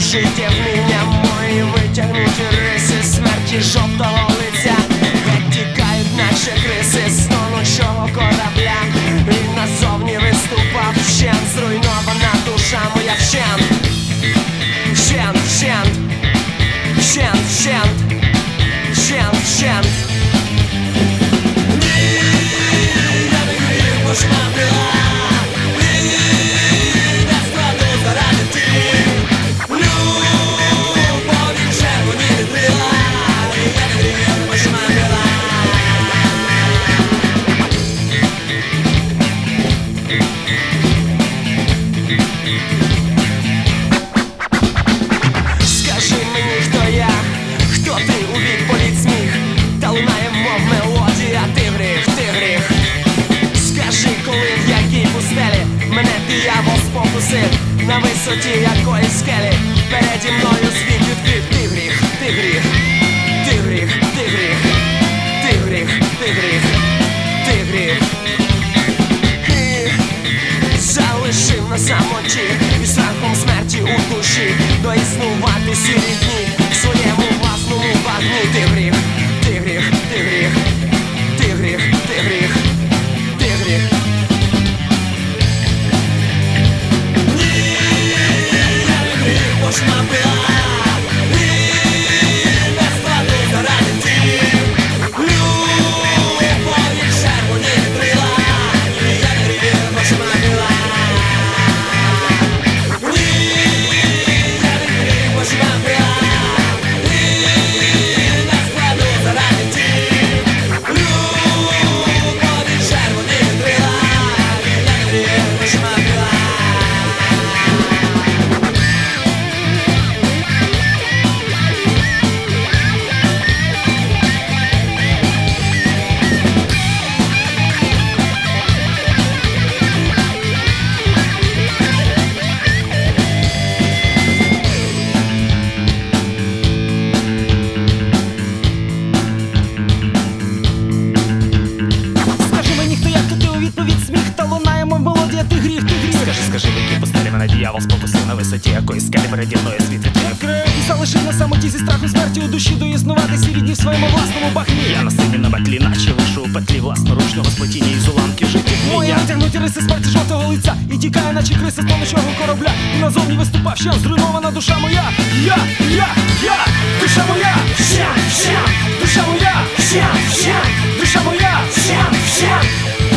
Вшиті вміння мої витягнуті риси смерті жовтого лиця. Геть тікають, наче криси з тонучого корабля. Він назовні виступав вщент, зруйнована душа моя вщент. Вщент, вщент, вщент, вщент, вщент, вщент. Ні, я не гріх, бо ж нам пила. Ні, не складу заради тих. Любові червоні відкрила. Я не гріх, бо ж нам пила. Скажи мені, хто я, хто ти у відповідь сміх. Та лунає, мов мелодія, ти гріх, ти гріх. Скажи, коли в якій пустелі мене диявол спокусив на висоті якої скелі. Переді мною світ відкрив. Ти гріх, ти гріх, ти гріх, ти гріх, ти гріх, ти гріх, ти гріх. Залишив на самоті і страхом смерті у душі доіснувати сірі дні в своєму власному багні. Ти гріх, ти гріх, ти гріх, ти гріх, ти гріх, ти гріх. Ні, я не гріх, бо ж напила. Ні, не складу заради тих. Любові червоні відкрила. Я не гріх, бо ж напила. Скажи, в якій пустелі мене диявол спокусив на висоті якої скелі переді мною світ відкрив. І залишив на самоті зі страхом смерті у душі доіснувати сірі дні в своєму власному багні. Я на сцені на батлі, наче вишу у петлі власноручного сплетіння із уламків життєвміння. Мої витягнуті риси смерті жовтого лиця і тікає, наче криса з тонучого корабля. І назовні виступав ще зруйнована душа моя. Я, душа моя, вся, душа моя, вся, душа моя, вся.